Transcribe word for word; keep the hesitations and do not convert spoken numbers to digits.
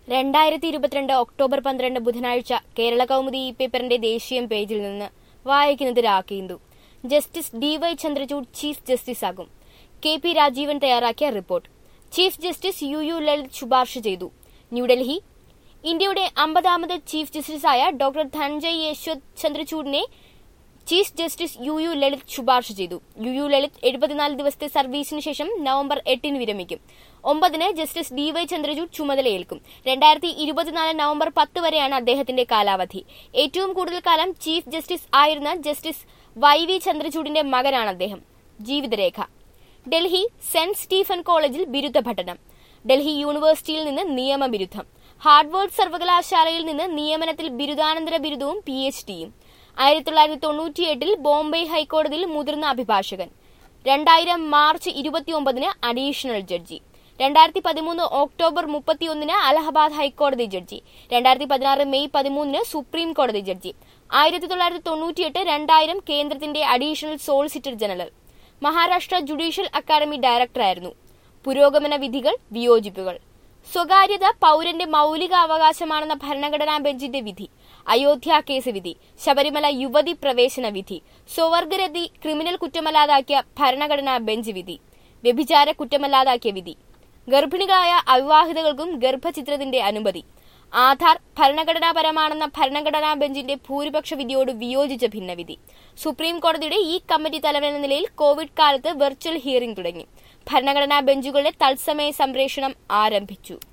രണ്ടായിരത്തി ഇരുപത്തിരണ്ട് ഒക്ടോബർ പന്ത്രണ്ട് ബുധനാഴ്ച കേരള കൗമുദി ഈ പേപ്പറിന്റെ ദേശീയ പേജിൽ നിന്ന് വായിക്കുന്നത് Rakhendu. Justice D Y Chandrachud chief justice ആകും. കെ പി രാജീവൻ തയ്യാറാക്കിയ report. Chief justice U U Lalit ശുപാർശ ചെയ്തു. ന്യൂഡൽഹി. ഇന്ത്യയുടെ അമ്പതാമത് ചീഫ് ജസ്റ്റിസായ ഡോക്ടർ ധനഞ്ജയ് യശ്വന്ത് ചന്ദ്രചൂഡിനെ chief justice U U Lalit ശുപാർശ ചെയ്തു. യു യു ലളിത് എഴുപത്തിനാല് ദിവസത്തെ സർവീസിന് ശേഷം നവംബർ എട്ടിന് വിരമിക്കും. ഒമ്പതിന് ജസ്റ്റിസ് ഡി വൈ ചന്ദ്രചൂഡ് ചുമതലയേൽക്കും. രണ്ടായിരത്തി ഇരുപത്തിനാല് നവംബർ പത്ത് വരെയാണ് അദ്ദേഹത്തിന്റെ കാലാവധി. ഏറ്റവും കൂടുതൽ കാലം ചീഫ് ജസ്റ്റിസ് ആയിരുന്ന ജസ്റ്റിസ് വൈ വി ചന്ദ്രചൂഡിന്റെ മകനാണ് അദ്ദേഹം. ജീവിതരേഖ. ഡൽഹി സെന്റ് സ്റ്റീഫൻ കോളേജിൽ ബിരുദ പഠനം. ഡൽഹി യൂണിവേഴ്സിറ്റിയിൽ നിന്ന് നിയമ ബിരുദം. ഹാർഡ്വേർഡ് സർവകലാശാലയിൽ നിന്ന് നിയമനത്തിൽ ബിരുദാനന്തര ബിരുദവും പി എച്ച് ഡിയും. ആയിരത്തി തൊള്ളായിരത്തി തൊണ്ണൂറ്റിയെട്ടിൽ ബോംബെ ഹൈക്കോടതിയിൽ മുതിർന്ന അഭിഭാഷകൻ. രണ്ടായിരം മാർച്ച് ഇരുപത്തിയൊമ്പതിന് അഡീഷണൽ ജഡ്ജി. രണ്ടായിരത്തി പതിമൂന്ന് ഒക്ടോബർ മുപ്പത്തിയൊന്നിന് അലഹബാദ് ഹൈക്കോടതി ജഡ്ജി. രണ്ടായിരത്തി പതിനാറ് മെയ് പതിമൂന്നിന് സുപ്രീം കോടതി ജഡ്ജി. ആയിരത്തി തൊള്ളായിരത്തി തൊണ്ണൂറ്റിയെട്ട് രണ്ടായിരം കേന്ദ്രത്തിന്റെ additional solicitor general. Maharashtra judicial academy ഡയറക്ടറായിരുന്നു. പുരോഗമന വിധികൾ, വിയോജിപ്പുകൾ. സ്വകാര്യത പൗരന്റെ മൌലിക അവകാശമാണെന്ന ഭരണഘടനാ ബെഞ്ചിന്റെ വിധി. അയോധ്യ കേസ് വിധി. ശബരിമല യുവതി പ്രവേശന വിധി. സ്വവർഗരതി ക്രിമിനൽ കുറ്റമല്ലാതാക്കിയ ഭരണഘടനാ ബെഞ്ച് വിധി. വ്യഭിചാര കുറ്റമല്ലാതാക്കിയ വിധി. ഗർഭിണികളായ അവിവാഹിതകൾക്കും ഗർഭചിത്രത്തിന്റെ അനുമതി. ആധാർ ഭരണഘടനാപരമാണെന്ന ഭരണഘടനാ ബെഞ്ചിന്റെ ഭൂരിപക്ഷ വിധിയോട് വിയോജിച്ച ഭിന്നവിധി. സുപ്രീം കോടതിയുടെ ഈ കമ്മിറ്റി തലവനെന്ന നിലയിൽ കോവിഡ് കാലത്ത് വെർച്വൽ ഹിയറിംഗ് തുടങ്ങി. ഭരണഘടനാ ബെഞ്ചുകളുടെ തത്സമയ സംപ്രേഷണം ആരംഭിച്ചു.